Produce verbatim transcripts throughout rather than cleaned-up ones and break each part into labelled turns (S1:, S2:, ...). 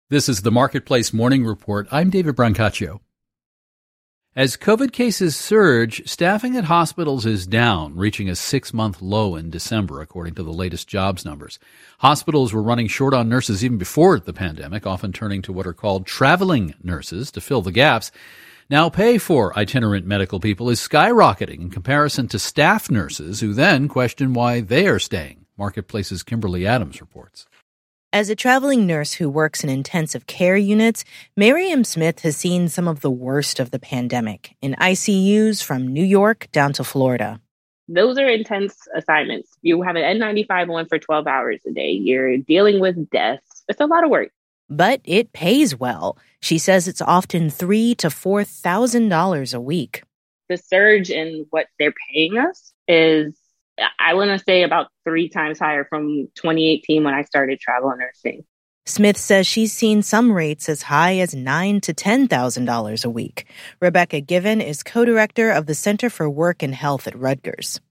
S1: This is the Marketplace Morning Report. I'm David Brancaccio. As COVID cases surge, staffing at hospitals is down, reaching a six-month low in December, according to the latest jobs numbers. Hospitals were running short on nurses even before the pandemic, often turning to what are called traveling nurses to fill the gaps. Now pay for itinerant medical people is skyrocketing in comparison to staff nurses, who then question why they are staying. Marketplace's Kimberly Adams reports.
S2: As a traveling nurse who works in intensive care units, Miriam Smith has seen some of the worst of the pandemic in I C Us from New York down to Florida.
S3: Those are intense assignments. You have an N ninety-five on for twelve hours a day. You're dealing with deaths. It's a lot of work.
S2: But it pays well. She says it's often three thousand to four thousand dollars a week.
S3: The surge in what they're paying us is, I want to say, about three times higher from twenty eighteen when I started travel nursing.
S2: Smith says she's seen some rates as high as nine thousand to ten thousand dollars a week. Rebecca Given is co-director of the Center for Work and Health at Rutgers.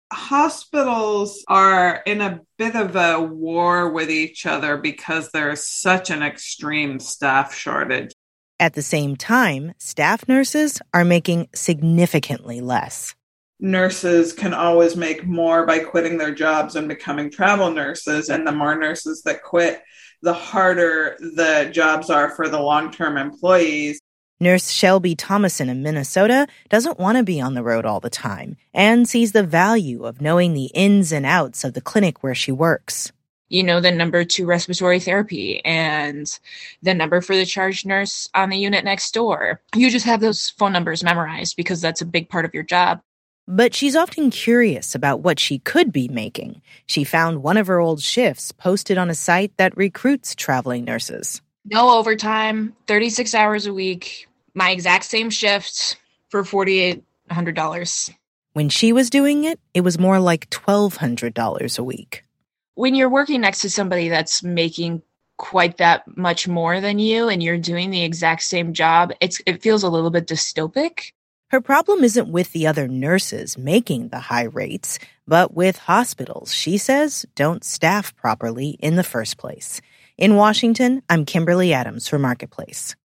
S4: Hospitals are in a bit of a war with each other because there's such an extreme staff shortage.
S2: At the same time, staff nurses are making significantly less.
S4: Nurses can always make more by quitting their jobs and becoming travel nurses. And the more nurses that quit, the harder the jobs are for the long-term employees.
S2: Nurse Shelby Thomason in Minnesota doesn't want to be on the road all the time and sees the value of knowing the ins and outs of the clinic where she works.
S5: You know the number to respiratory therapy and the number for the charge nurse on the unit next door. You just have those phone numbers memorized because that's a big part of your job.
S2: But she's often curious about what she could be making. She found one of her old shifts posted on a site that recruits traveling nurses.
S5: No overtime, thirty-six hours a week, my exact same shift for four thousand eight hundred dollars.
S2: When she was doing it, it was more like twelve hundred dollars a week.
S5: When you're working next to somebody that's making quite that much more than you and you're doing the exact same job, it's it feels a little bit dystopic.
S2: Her problem isn't with the other nurses making the high rates, but with hospitals, she says, don't staff properly in the first place. In Washington, I'm Kimberly Adams for Marketplace.